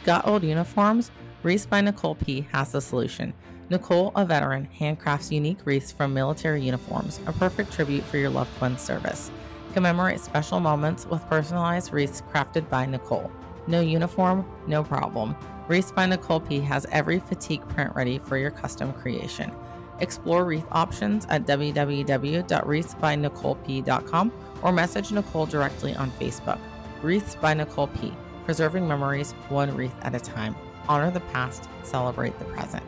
Got old uniforms? Wreaths by Nicole P. has the solution. Nicole, a veteran, handcrafts unique wreaths from military uniforms, a perfect tribute for your loved one's service. Commemorate special moments with personalized wreaths crafted by Nicole. No uniform, no problem. Wreaths by Nicole P. has every fatigue print ready for your custom creation. Explore wreath options at www.wreathsbynicoleP.com or message Nicole directly on Facebook. Wreaths by Nicole P. Preserving memories one wreath at a time. Honor the past, celebrate the present.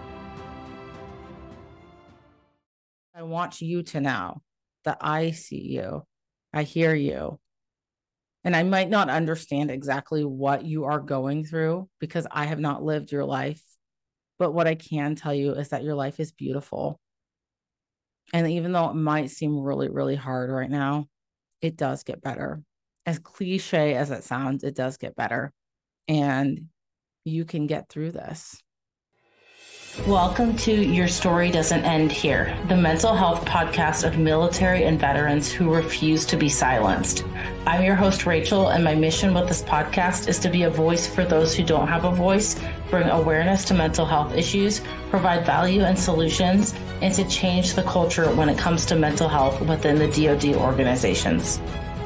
I want you to know that I see you, I hear you, and I might not understand exactly what you are going through because I have not lived your life. But what I can tell you is that your life is beautiful. And even though it might seem really, really hard right now, it does get better. As cliche as it sounds, it does get better. And you can get through this. Welcome to Your Story Doesn't End Here, the mental health podcast of military and veterans who refuse to be silenced. I'm your host, Rachel, and my mission with this podcast is to be a voice for those who don't have a voice, bring awareness to mental health issues, provide value and solutions, and to change the culture when it comes to mental health within the DoD organizations.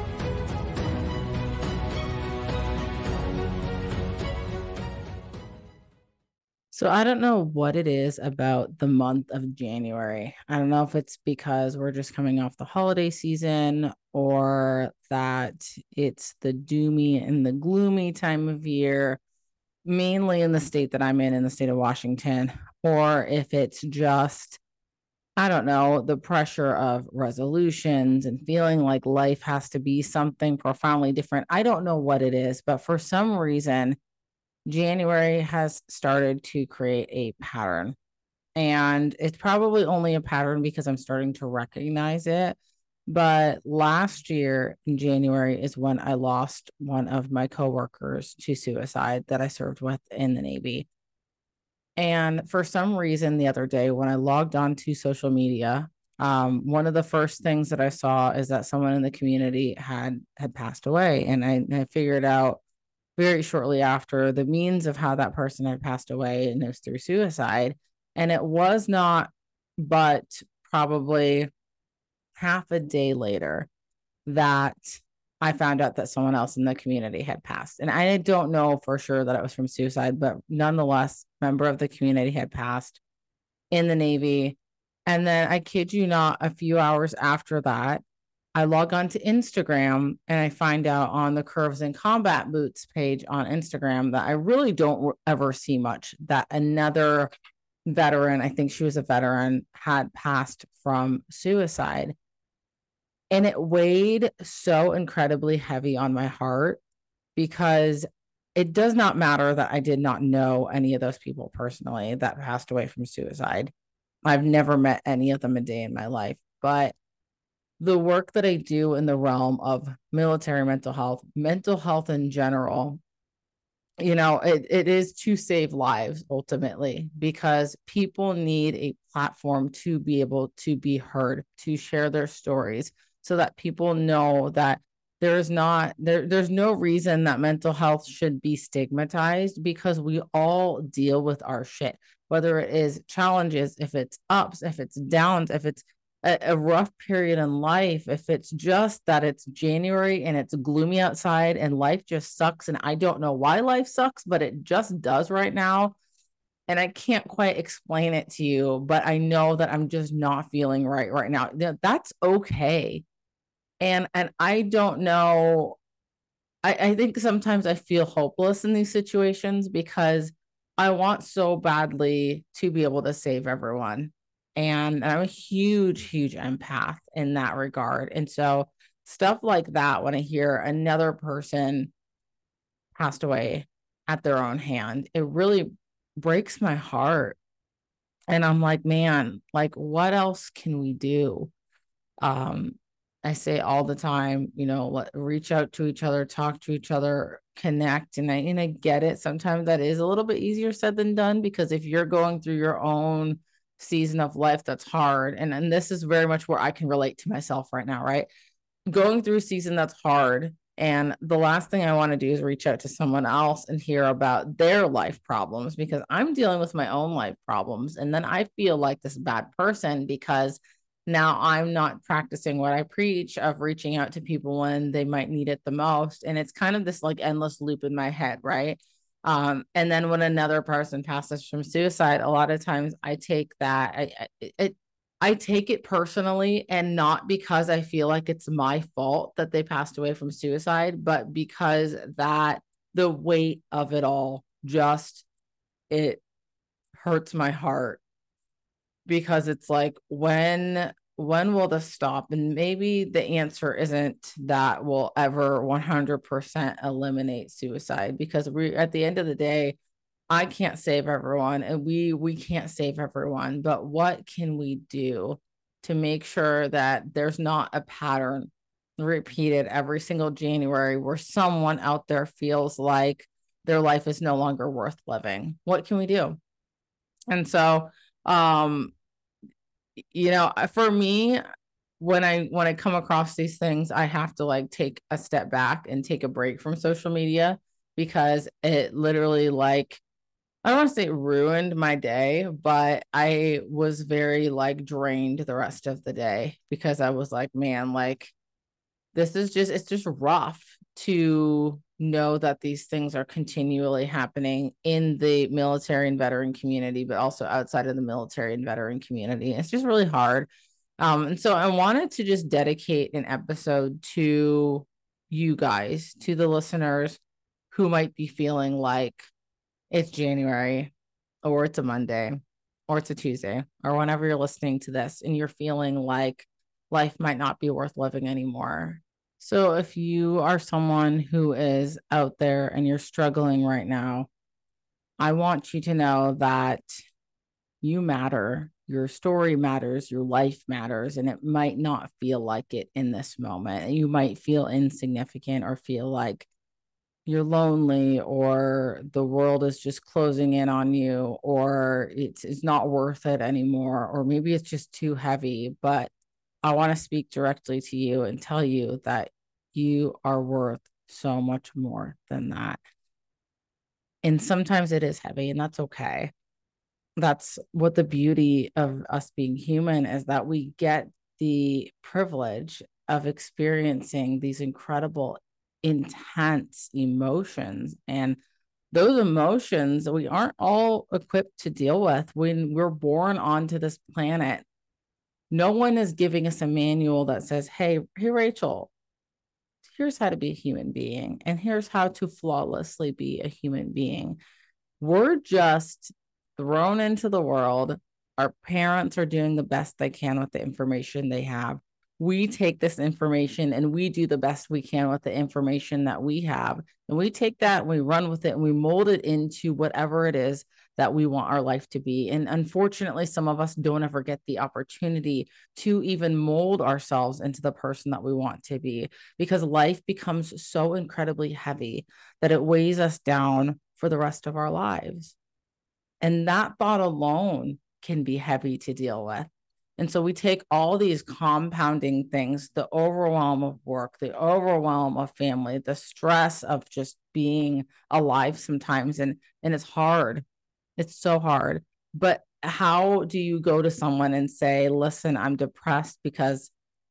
So I don't know what it is about the month of January. I don't know if it's because we're just coming off the holiday season or that it's the doomy and the gloomy time of year, mainly in the state that I'm in the state of Washington, or if it's just, I don't know, the pressure of resolutions and feeling like life has to be something profoundly different. I don't know what it is, but for some reason, January has started to create a pattern. And it's probably only a pattern because I'm starting to recognize it. But last year in January is when I lost one of my coworkers to suicide that I served with in the Navy. And for some reason, the other day when I logged on to social media, one of the first things that I saw is that someone in the community had passed away. And I figured out very shortly after the means of how that person had passed away, and it was through suicide. And it was not but probably half a day later that I found out that someone else in the community had passed. And I don't know for sure that it was from suicide, but nonetheless, a member of the community had passed in the Navy. And then I kid you not, a few hours after that, I log on to Instagram and I find out on the Curves and Combat Boots page on Instagram that I really don't ever see much, that another veteran, I think she was a veteran, had passed from suicide. And it weighed so incredibly heavy on my heart because it does not matter that I did not know any of those people personally that passed away from suicide. I've never met any of them a day in my life, but the work that I do in the realm of military mental health in general, it is to save lives ultimately, because people need a platform to be able to be heard, to share their stories so that people know that there's no reason that mental health should be stigmatized, because we all deal with our shit, whether it is challenges, if it's ups, if it's downs, if it's a rough period in life, if it's just that it's January and it's gloomy outside and life just sucks. And I don't know why life sucks, but it just does right now. And I can't quite explain it to you, but I know that I'm just not feeling right now. That's okay. And I don't know. I think sometimes I feel hopeless in these situations because I want so badly to be able to save everyone. And I'm a huge empath in that regard. And so stuff like that, when I hear another person passed away at their own hand, it really breaks my heart. And I'm like, man, like, what else can we do? I say all the time, reach out to each other, talk to each other, connect. And I get it. Sometimes that is a little bit easier said than done, because if you're going through your own season of life, that's hard. And this is very much where I can relate to myself right now, right? Going through a season that's hard, And the last thing I want to do is reach out to someone else and hear about their life problems, because I'm dealing with my own life problems. And then I feel like this bad person because now I'm not practicing what I preach of reaching out to people when they might need it the most. And it's kind of this like endless loop in my head, right? And then when another person passes from suicide, a lot of times I take that, I take it personally, and not because I feel like it's my fault that they passed away from suicide, but because that the weight of it all just, it hurts my heart, because it's like, when will this stop? And maybe the answer isn't that we'll ever 100% eliminate suicide, because we, at the end of the day, I can't save everyone, and we can't save everyone, but what can we do to make sure that there's not a pattern repeated every single January where someone out there feels like their life is no longer worth living? What can we do? And so, um, for me, when I come across these things, I have to like take a step back and take a break from social media, because it literally, like, I don't want to say it ruined my day, but I was very like drained the rest of the day, because I was like, man, like, it's just rough to know that these things are continually happening in the military and veteran community, but also outside of the military and veteran community. It's just really hard. And so I wanted to just dedicate an episode to you guys, to the listeners who might be feeling like it's January, or it's a Monday, or it's a Tuesday, or whenever you're listening to this and you're feeling like life might not be worth living anymore. So if you are someone who is out there and you're struggling right now, I want you to know that you matter. Your story matters, your life matters, and it might not feel like it in this moment. You might feel insignificant, or feel like you're lonely, or the world is just closing in on you, or it's not worth it anymore, or maybe it's just too heavy. But I want to speak directly to you and tell you that you are worth so much more than that. And sometimes it is heavy, and that's okay. That's what the beauty of us being human is, that we get the privilege of experiencing these incredible, intense emotions. And those emotions we aren't all equipped to deal with when we're born onto this planet. No one is giving us a manual that says, hey, Rachel, here's how to be a human being, and here's how to flawlessly be a human being. We're just thrown into the world. Our parents are doing the best they can with the information they have. We take this information and we do the best we can with the information that we have. And we take that and we run with it and we mold it into whatever it is that we want our life to be. And unfortunately, some of us don't ever get the opportunity to even mold ourselves into the person that we want to be, because life becomes so incredibly heavy that it weighs us down for the rest of our lives. And that thought alone can be heavy to deal with. And so we take all these compounding things, the overwhelm of work, the overwhelm of family, the stress of just being alive sometimes. And it's hard. It's so hard. But how do you go to someone and say, listen, I'm depressed because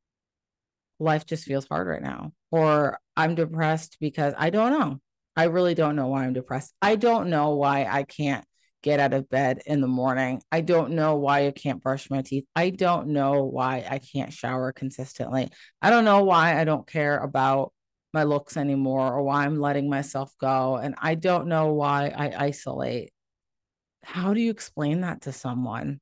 life just feels hard right now? Or I'm depressed because I don't know. I really don't know why I'm depressed. I don't know why I can't get out of bed in the morning. I don't know why I can't brush my teeth. I don't know why I can't shower consistently. I don't know why I don't care about my looks anymore, or why I'm letting myself go. And I don't know why I isolate. How do you explain that to someone?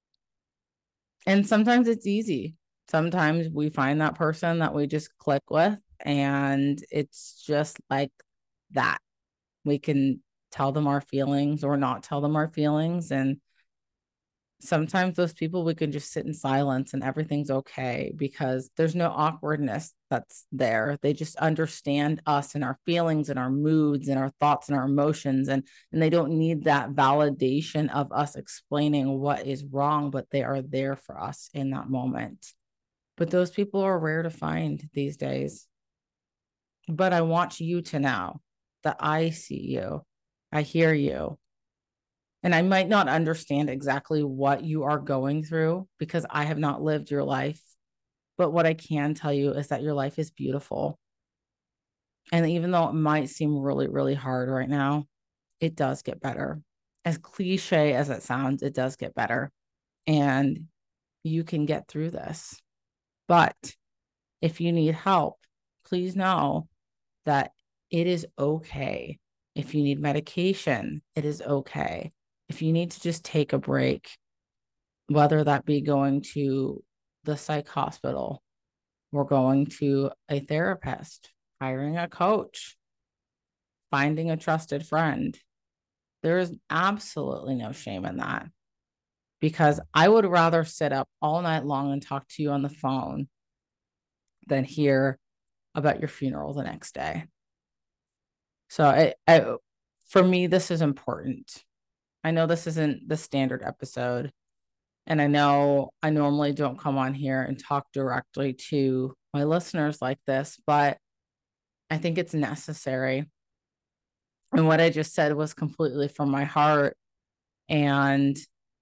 And sometimes it's easy. Sometimes we find that person that we just click with, and it's just like that. We can tell them our feelings or not tell them our feelings. And sometimes those people, we can just sit in silence and everything's okay, because there's no awkwardness that's there. They just understand us and our feelings and our moods and our thoughts and our emotions. And they don't need that validation of us explaining what is wrong, but they are there for us in that moment. But those people are rare to find these days. But I want you to know that I see you, I hear you. And I might not understand exactly what you are going through because I have not lived your life. But what I can tell you is that your life is beautiful. And even though it might seem really, really hard right now, it does get better. As cliche as it sounds, it does get better. And you can get through this. But if you need help, please know that it is okay. If you need medication, it is okay. If you need to just take a break, whether that be going to the psych hospital or going to a therapist, hiring a coach, finding a trusted friend, there is absolutely no shame in that, because I would rather sit up all night long and talk to you on the phone than hear about your funeral the next day. So for me, this is important. I know this isn't the standard episode, and I know I normally don't come on here and talk directly to my listeners like this, but I think it's necessary. And what I just said was completely from my heart. And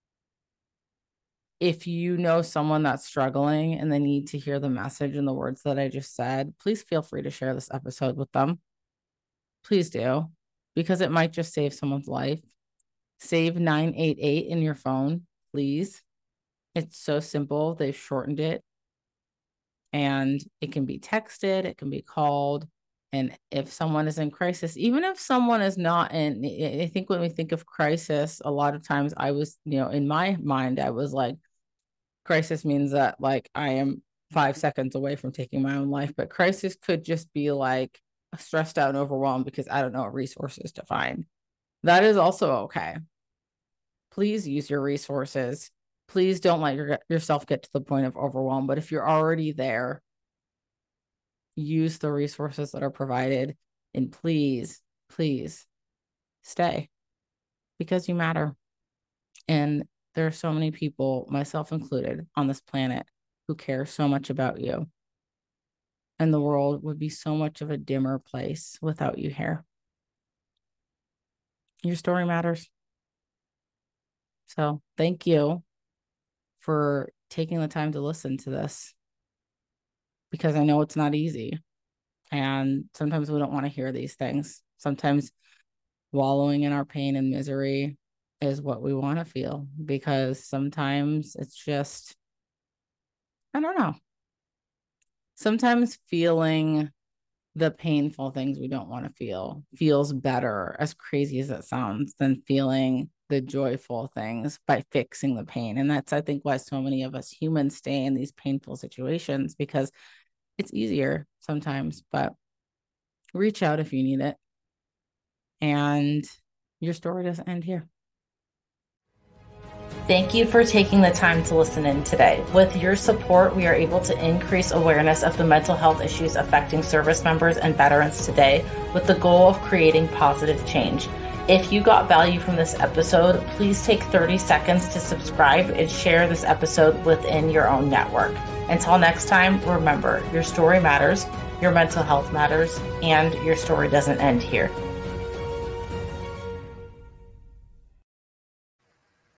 if you know someone that's struggling and they need to hear the message and the words that I just said, please feel free to share this episode with them. Please do, because it might just save someone's life. Save 988 in your phone, please. It's so simple. They've shortened it, and it can be texted, it can be called. And if someone is in crisis, even if someone is not in, I think when we think of crisis, a lot of times I was, in my mind, I was like, crisis means that like I am 5 seconds away from taking my own life. But crisis could just be like stressed out and overwhelmed because I don't know what resources to find. That is also okay. Please use your resources. Please don't let yourself get to the point of overwhelm. But if you're already there, use the resources that are provided, and please, please stay, because you matter. And there are so many people, myself included, on this planet who care so much about you. And the world would be so much of a dimmer place without you here. Your story matters. So thank you for taking the time to listen to this, because I know it's not easy. And sometimes we don't want to hear these things. Sometimes wallowing in our pain and misery is what we want to feel, because sometimes it's just, I don't know. Sometimes feeling the painful things we don't want to feel feels better, as crazy as it sounds, than feeling the joyful things by fixing the pain. And that's, I think, why so many of us humans stay in these painful situations, because it's easier sometimes. But reach out if you need it. And your story doesn't end here. Thank you for taking the time to listen in today. With your support, we are able to increase awareness of the mental health issues affecting service members and veterans today, with the goal of creating positive change. If you got value from this episode, please take 30 seconds to subscribe and share this episode within your own network. Until next time, remember, your story matters, your mental health matters, and your story doesn't end here.